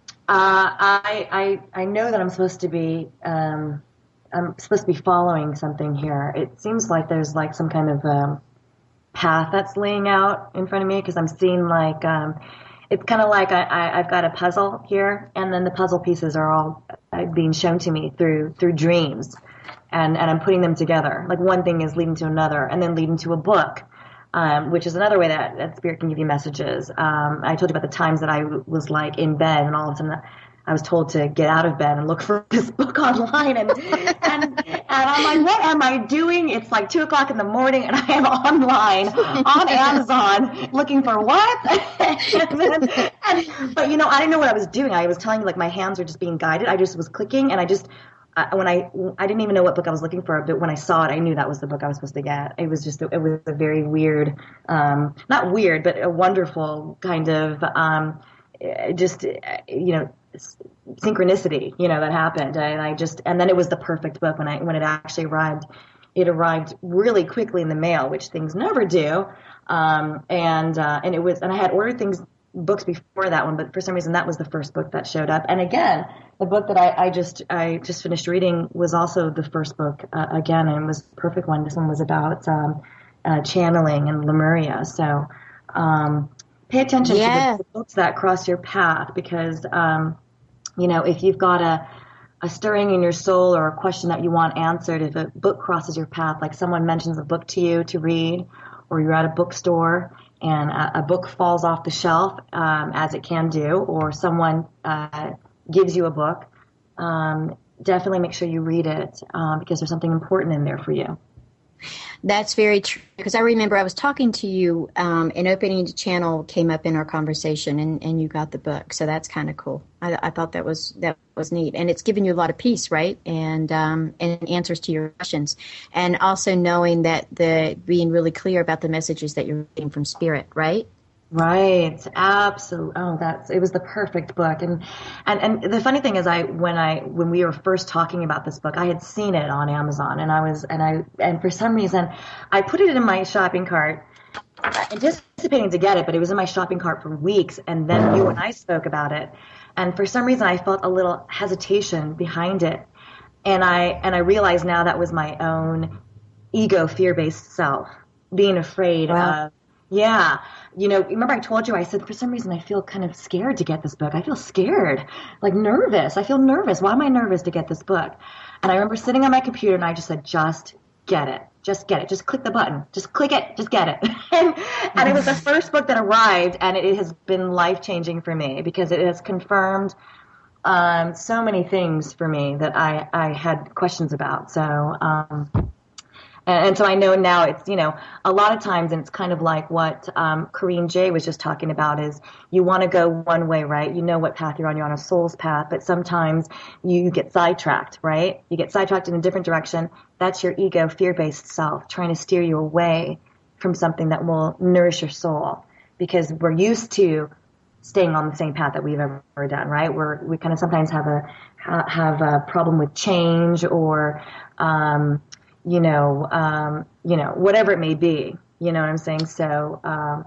I, I I know that I'm supposed to be um, I'm supposed to be following something here. It seems like there's like some kind of um, path that's laying out in front of me because I'm seeing like um, it's kind of like I, I I've got a puzzle here, and then the puzzle pieces are all being shown to me through through dreams, and and I'm putting them together. Like one thing is leading to another, and then leading to a book. Um, which is another way that, that Spirit can give you messages. Um, I told you about the times that I w- was like in bed and all of a sudden I was told to get out of bed and look for this book online and, and, and I'm like, what am I doing? It's like two o'clock in the morning and I am online on Amazon looking for what? and then, and, but you know, I didn't know what I was doing. I was telling you like my hands were just being guided. I just was clicking and I just, Uh, when I I didn't even know what book I was looking for, but when I saw it, I knew that was the book I was supposed to get. It was just, a, it was a very weird, um, not weird, but a wonderful kind of, um, just, you know, synchronicity, you know, that happened. And I just, and then it was the perfect book when I, when it actually arrived. It arrived really quickly in the mail, which things never do. Um, and, uh, and it was, and I had ordered things books before that one, but for some reason that was the first book that showed up. And again, the book that I, I just I just finished reading was also the first book uh, again, and it was the perfect one. This one was about um, uh, channeling and Lemuria. So um, pay attention yeah. to the books that cross your path, because um, you know, if you've got a a stirring in your soul or a question that you want answered, if a book crosses your path, like someone mentions a book to you to read, or you're at a bookstore and a, a book falls off the shelf, um, as it can do, or someone uh, gives you a book, um, definitely make sure you read it, um, because there's something important in there for you. That's very true, because I remember I was talking to you, um, and opening the channel came up in our conversation, and, and you got the book, so that's kind of cool. I, I thought that was that was neat, and it's given you a lot of peace, right? And um, and answers to your questions, and also knowing that the being really clear about the messages that you're getting from Spirit, right? Right, absolutely. Oh, that's it was the perfect book, and and and the funny thing is, I when I when we were first talking about this book, I had seen it on Amazon, and I was and I and for some reason, I put it in my shopping cart, anticipating to get it, but it was in my shopping cart for weeks, and then you and I spoke about it, and for some reason, I felt a little hesitation behind it, and I and I realized now that was my own ego, fear-based self being afraid Wow. of. Yeah. You know, remember I told you, I said, for some reason, I feel kind of scared to get this book. I feel scared, like nervous. I feel nervous. Why am I nervous to get this book? And I remember sitting on my computer and I just said, just get it. Just get it. Just click the button. Just click it. Just get it. and, and it was the first book that arrived, and it has been life-changing for me because it has confirmed um, so many things for me that I, I had questions about. So, um, And so I know now it's, you know, a lot of times, and it's kind of like what um, Corinne J was just talking about, is you want to go one way, right? You know what path you're on. You're on a soul's path, but sometimes you get sidetracked, right? You get sidetracked in a different direction. That's your ego, fear-based self trying to steer you away from something that will nourish your soul, because we're used to staying on the same path that we've ever done, right? We're, we kind of sometimes have a, have a problem with change, or, um, you know, um, you know, whatever it may be, you know what I'm saying? So, um,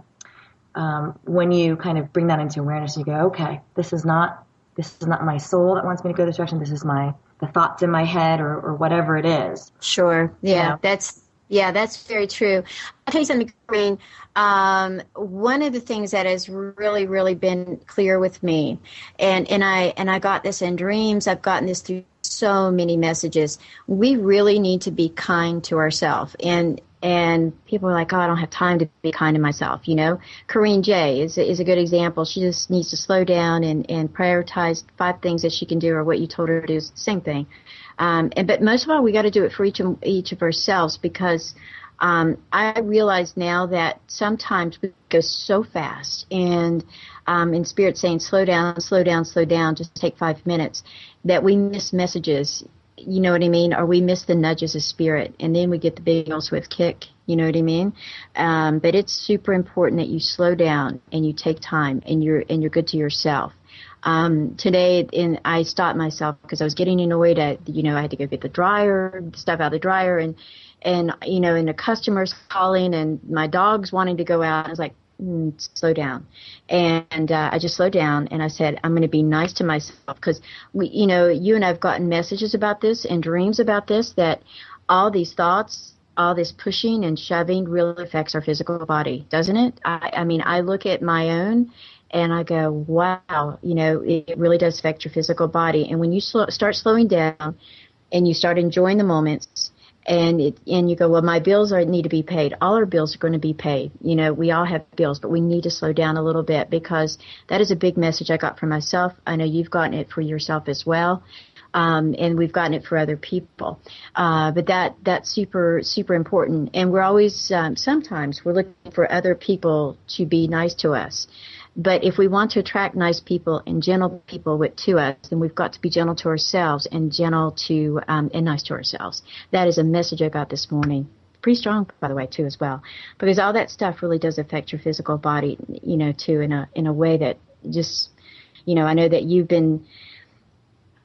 um, when you kind of bring that into awareness, you go, okay, this is not, this is not my soul that wants me to go this direction. This is my, the thoughts in my head, or, or whatever it is. Sure. Yeah, You know? that's, yeah, that's very true. I'll tell you something, Corinne. Um, one of the things that has really, really been clear with me, and, and I, and I got this in dreams. I've gotten this through so many messages. We really need to be kind to ourselves. And, and people are like, oh, I don't have time to be kind to myself. You know, Corinne J is, is a good example. She just needs to slow down and, and prioritize five things that she can do, or what you told her to do is the same thing. Um, and, but most of all, we got to do it for each of, each of ourselves, because um, I realize now that sometimes we go so fast, and um, in Spirit saying, slow down, slow down, slow down, just take five minutes, that we miss messages, you know what I mean? Or we miss the nudges of Spirit, and then we get the big old swift kick, you know what I mean? Um, but it's super important that you slow down and you take time, and you're, and you're good to yourself. Um, today, in, I stopped myself because I was getting annoyed at, you know, I had to go get the dryer, stuff out of the dryer, and, and, you know, and the customers calling, and my dog's wanting to go out. I was like, mm, slow down. And, uh, I just slowed down, and I said, I'm going to be nice to myself, because we, you know, you and I have gotten messages about this and dreams about this, that all these thoughts, all this pushing and shoving really affects our physical body, doesn't it? I, I mean, I look at my own, and I go, wow, you know, it really does affect your physical body. And when you slow, start slowing down, and you start enjoying the moments, and it, and you go, well, my bills are need to be paid. All our bills are going to be paid. You know, we all have bills, but we need to slow down a little bit, because that is a big message I got for myself. I know you've gotten it for yourself as well. Um, and we've gotten it for other people. Uh, but that, that's super, super important. And we're always, um, sometimes we're looking for other people to be nice to us. But if we want to attract nice people and gentle people with, to us, then we've got to be gentle to ourselves, and gentle to, um, and nice to ourselves. That is a message I got this morning. Pretty strong, by the way, too, as well. Because all that stuff really does affect your physical body, you know, too, in a, in a way that just, you know, I know that you've been,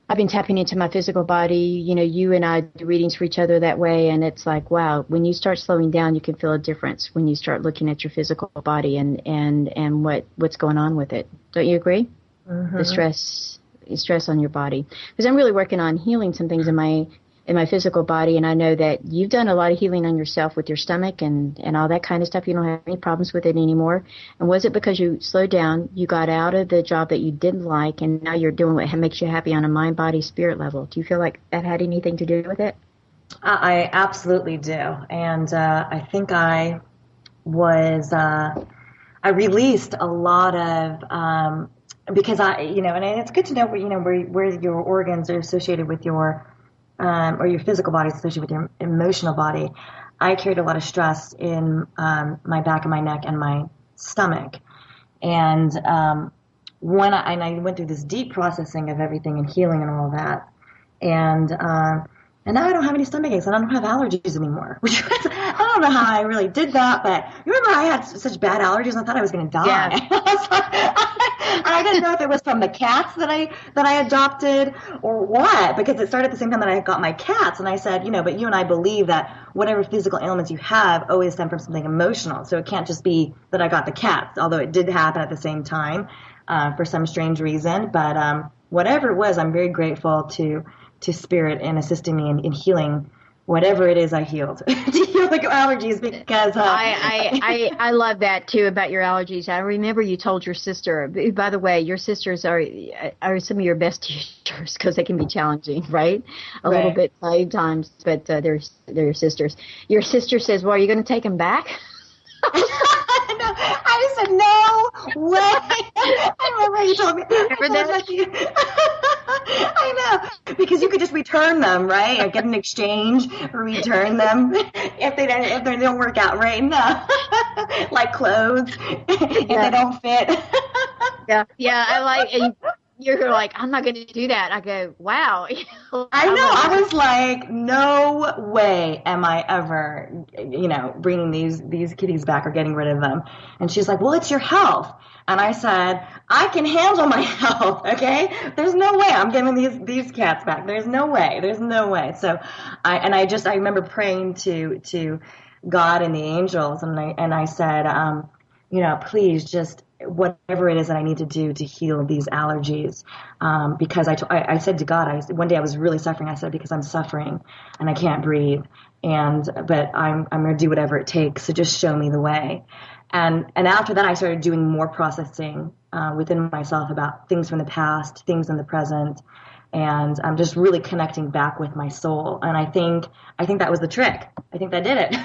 I've been tapping into my physical body. You know, you and I do readings for each other that way, and it's like, wow, when you start slowing down, you can feel a difference when you start looking at your physical body and, and, and what, what's going on with it. Don't you agree? Mm-hmm. The stress, stress on your body. Because I'm really working on healing some things in my in my physical body, and I know that you've done a lot of healing on yourself with your stomach and, and all that kind of stuff. You don't have any problems with it anymore. And was it because you slowed down, you got out of the job that you didn't like, and now you're doing what makes you happy on a mind, body, spirit level? Do you feel like that had anything to do with it? I absolutely do. And uh, I think I was, uh, I released a lot of, um, because I, you know, and it's good to know where, you know, where, where your organs are associated with your, Um, or your physical body, especially with your emotional body. I carried a lot of stress in um, my back of my neck and my stomach. And um, when I, and I went through this deep processing of everything and healing and all that. And um, and now I don't have any stomach aches and I don't have allergies anymore. Which was, I don't know how I really did that, but you remember I had such bad allergies, I thought I was going to die. Yeah. I didn't know if it was from the cats that I that I adopted or what, because it started at the same time that I got my cats. And I said, you know, but you and I believe that whatever physical ailments you have always stem from something emotional. So it can't just be that I got the cats, although it did happen at the same time uh, for some strange reason. But um, whatever it was, I'm very grateful to to Spirit in assisting me in, in healing whatever it is I healed to heal the allergies, because uh, I, I, I I love that too about your allergies. I remember you told your sister. By the way, your sisters are are some of your best teachers because they can be challenging, right? A right. little bit sometimes, but uh, they're they're your sisters. Your sister says, "Well, are you going to take them back?" No, I said no way. I remember you told me. Remember that? I know, because you could just return them, right? Or get an exchange, or return them if they don't if they don't work out right. No, like clothes if yeah. they don't fit. yeah, yeah. I like. And you're like, I'm not going to do that. I go, wow. I know. I was like, no way am I ever, you know, bringing these these kitties back or getting rid of them. And she's like, well, it's your health. And I said, I can handle my health, okay? There's no way I'm giving these these cats back. There's no way. There's no way. So I and I just I remember praying to to God and the angels, and I and I said, um, you know, please just whatever it is that I need to do to heal these allergies, um, because I, t- I, I said to God, I one day I was really suffering. I said, because I'm suffering and I can't breathe, and but I'm I'm going to do whatever it takes. So just show me the way. And and after that, I started doing more processing uh, within myself about things from the past, things in the present, and I'm just really connecting back with my soul. And I think I think that was the trick. I think that did it.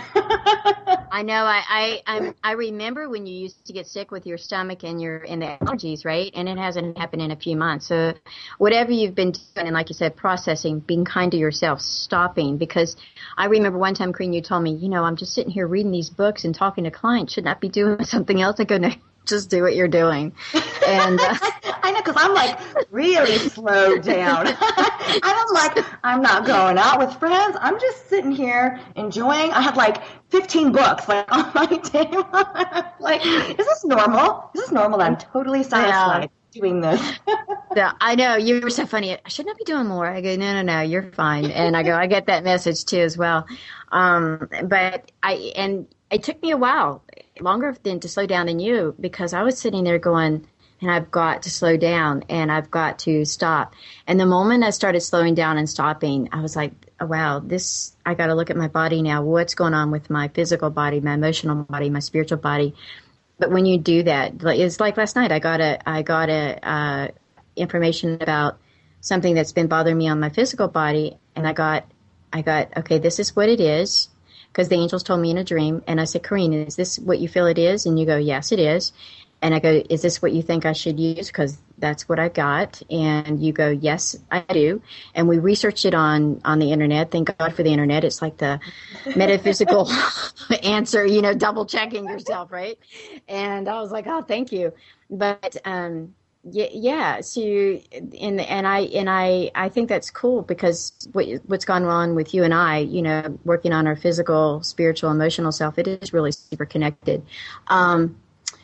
I know. I I I'm, I remember when you used to get sick with your stomach and your and the allergies, right? And it hasn't happened in a few months. So whatever you've been doing, and like you said, processing, being kind to yourself, stopping. Because I remember one time, Corrine, you told me, you know, I'm just sitting here reading these books and talking to clients. Shouldn't I be doing something else? I go, no, just do what you're doing. And uh, I know, because I'm like really slowed down. I'm like, I'm not going out with friends. I'm just sitting here enjoying. I have like fifteen books like on my table. Like, is this normal? Is this normal? I'm totally satisfied yeah. doing this. Yeah, I know. You were so funny. I shouldn't I be doing more? I go, no, no, no, you're fine. And I go, I get that message too as well. Um, but I, and it took me a while, longer than to slow down than you, because I was sitting there going, and I've got to slow down and I've got to stop. And the moment I started slowing down and stopping, I was like, oh, wow, this, I got to look at my body now. What's going on with my physical body, my emotional body, my spiritual body? But when you do that, like, it's like last night, I got a, I got a, uh, information about something that's been bothering me on my physical body. And I got, I got, okay, this is what it is. Because the angels told me in a dream. And I said, Corrine, is this what you feel it is? And you go, yes, it is. And I go, is this what you think I should use? Because that's what I got. And you go, yes, I do. And we researched it on, on the internet. Thank God for the internet. It's like the metaphysical answer, you know, double checking yourself, right? And I was like, oh, thank you. But um, yeah, yeah. So you, and and I and I I think that's cool, because what what's gone on with you and I, you know, working on our physical, spiritual, emotional self, it is really super connected. Um,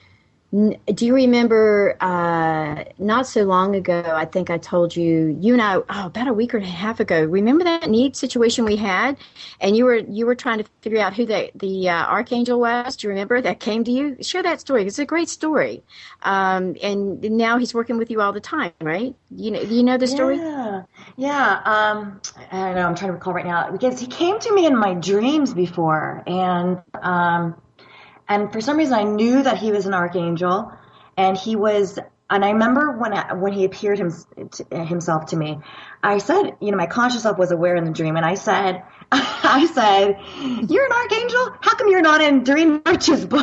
Do you remember uh, not so long ago, I think I told you, you and I, oh, about a week or a half ago, remember that neat situation we had? And you were you were trying to figure out who the, the uh, archangel was. Do you remember that came to you? Share that story. It's a great story. Um, and now he's working with you all the time, right? You know, you know the story? Yeah. Yeah. Um, I don't know. I'm trying to recall right now because he came to me in my dreams before. And um And for some reason, I knew that he was an archangel, and he was. And I remember when I, when he appeared him, to, himself to me, I said, you know, my conscious self was aware in the dream, and I said, I said, "You're an archangel. How come you're not in Doreen Virtue's book?"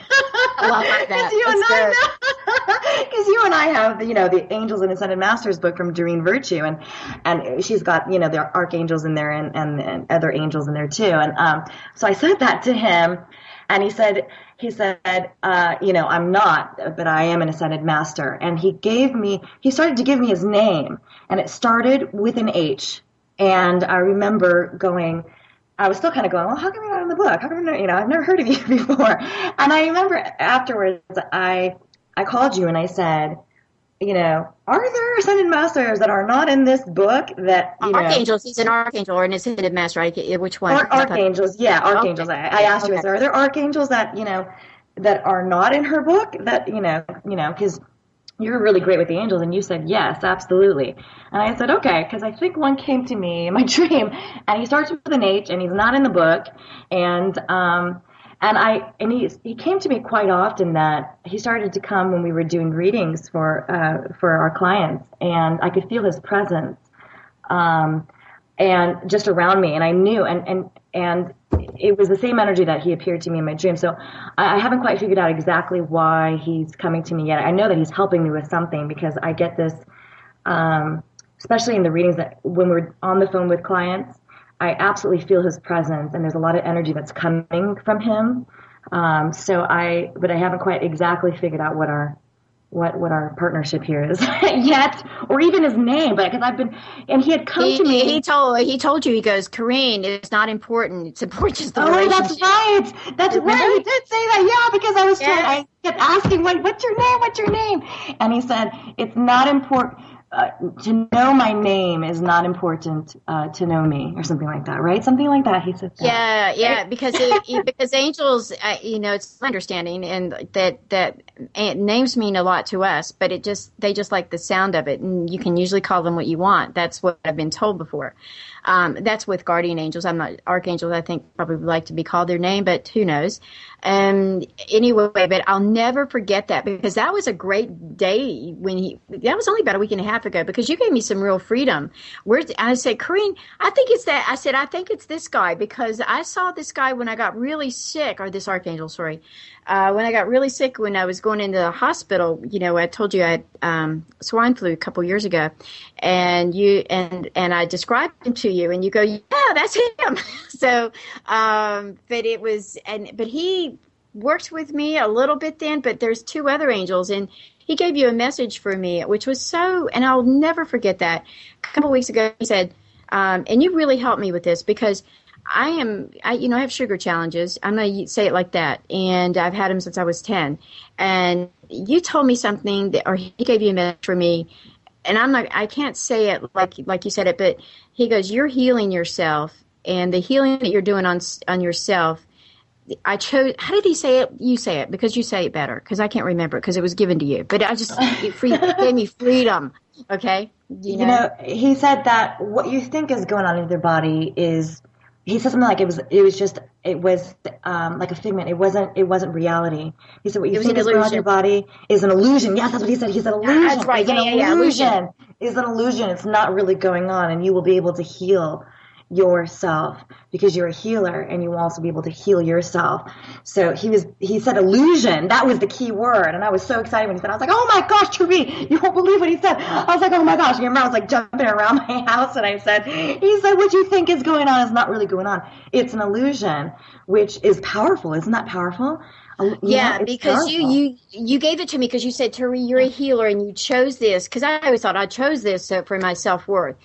I love that. Because you and I, because you and I have, the, you know, the Angels and Ascended Masters book from Doreen Virtue, and and she's got, you know, the archangels in there and and, and other angels in there too, and um, so I said that to him. And he said, he said, uh, you know, I'm not, but I am an ascended master. And he gave me, he started to give me his name, and it started with an H. And I remember going, I was still kind of going, well, how come you're not in the book? How come you're not, you know, I've never heard of you before. And I remember afterwards, I, I called you and I said, you know, are there ascended masters that are not in this book that, you know, archangels, he's an archangel or an ascended master, right? Which one? Ar- archangels, yeah, archangels. Okay. I, I asked okay. you, are there archangels that, you know, that are not in her book that, you know, you know, because you're really great with the angels, and you said, yes, absolutely. And I said, okay, because I think one came to me in my dream, and he starts with an H, and he's not in the book, and, um, And I and he he came to me quite often. That he started to come when we were doing readings for uh, for our clients, and I could feel his presence, um, and just around me, and I knew, and and and it was the same energy that he appeared to me in my dream. So I, I haven't quite figured out exactly why he's coming to me yet. I know that he's helping me with something, because I get this, um, especially in the readings that when we're on the phone with clients. I absolutely feel his presence, and there's a lot of energy that's coming from him. Um, so I, but I haven't quite exactly figured out what our, what, what our partnership here is yet, or even his name. But because I've been, and he had come he, to me. He told, he told you, he goes, Corrine, it's not important. It's important just the oh, relationship. that's right. That's Remember? right. He did say that. Yeah, because I was yes. trying, I kept asking, what, what's your name? What's your name? And he said, it's not important. Uh, to know my name is not important uh, to know me, or something like that, right? Something like that. He said that. Yeah, yeah, because it, it, because angels, uh, you know, it's my understanding, and that that uh, names mean a lot to us, but it just they just like the sound of it, and you can usually call them what you want. That's what I've been told before. Um, that's with guardian angels. I'm not archangels. I think probably would like to be called their name, but who knows? Um, anyway, but I'll never forget that, because that was a great day when he. That was only about a week and a half ago, because you gave me some real freedom. Where I said, Corrine, I think it's that. I said, I think it's this guy, because I saw this guy when I got really sick, or this archangel, sorry, uh, when I got really sick when I was going into the hospital. You know, I told you I had um, swine flu a couple years ago, and you and and I described him to you, and you go, yeah, that's him. so, um, but it was, and but he worked with me a little bit then, but there's two other angels, and he gave you a message for me, which was so, and I'll never forget that. A couple of weeks ago, he said, um, and you really helped me with this, because I am, I, you know, I have sugar challenges. I'm going to say it like that. And I've had them since I was ten. And you told me something that, or he gave you a message for me, and I'm not, I can't say it like, like you said it, but he goes, you're healing yourself, and the healing that you're doing on, on yourself, I chose, how did he say it? You say it, because you say it better, because I can't remember it, because it was given to you. But I just, it, free, it gave me freedom, okay? You know? you know, he said that what you think is going on in your body is, he said something like it was, it was just, it was um, like a figment. It wasn't, it wasn't reality. He said what you think is going on in your body is an illusion. Yes, that's what he said. He said illusion. That's right. It's Yeah, an yeah, yeah, illusion. illusion. It's an illusion. It's not really going on, and you will be able to heal yourself, because you're a healer, and you will also be able to heal yourself. So he was, he said illusion. That was the key word. And I was so excited when he said, I was like, oh my gosh, Tree, you won't believe what he said. I was like, oh my gosh. You remember I was like jumping around my house, and I said, he said, what you think is going on is not really going on. It's an illusion, which is powerful. Isn't that powerful? You yeah, know, because powerful. you, you you gave it to me, because you said, Terry, you're a healer, and you chose this, because I always thought I chose this uh, for my self-worth.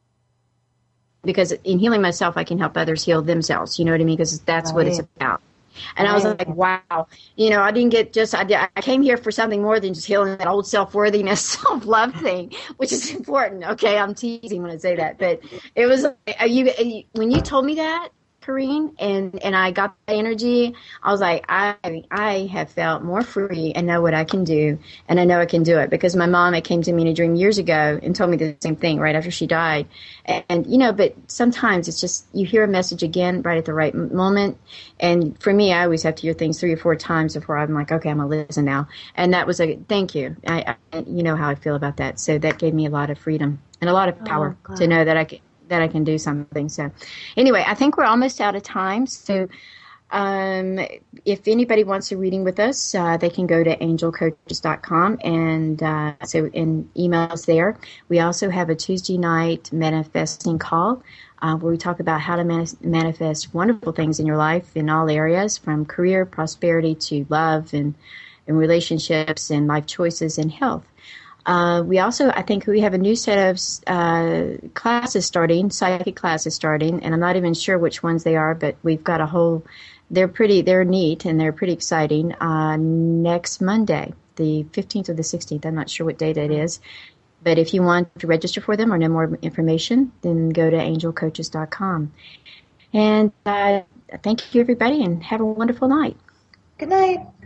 Because in healing myself, I can help others heal themselves. You know what I mean? Because that's right. What it's about. And I was like, wow, you know, I didn't get just, I, did, I came here for something more than just healing that old self-worthiness, self-love thing, which is important. Okay, I'm teasing when I say that. But it was, are you, are you when you told me that, Corrine, and, and I got the energy, I was like, I I have felt more free and know what I can do, and I know I can do it because my mom, it came to me in a dream years ago and told me the same thing right after she died. And, and you know, but sometimes it's just, you hear a message again right at the right moment, and for me, I always have to hear things three or four times before I'm like, okay, I'm going to listen now. And that was a, thank you. I, I, you know how I feel about that. So that gave me a lot of freedom and a lot of power oh, to know that I could, that I can do something. So anyway, I think we're almost out of time. So um, if anybody wants a reading with us, uh, they can go to angel coaches dot com and uh, so in emails there. We also have a Tuesday night manifesting call uh, where we talk about how to manis- manifest wonderful things in your life in all areas, from career, prosperity to love and, and relationships and life choices and health. Uh, we also, I think we have a new set of uh, classes starting, psychic classes starting, and I'm not even sure which ones they are, but we've got a whole, they're pretty, they're neat and they're pretty exciting. Uh, next Monday, the fifteenth or the sixteenth, I'm not sure what date it is, but if you want to register for them or know more information, then go to angel coaches dot com. And uh, thank you, everybody, and have a wonderful night. Good night.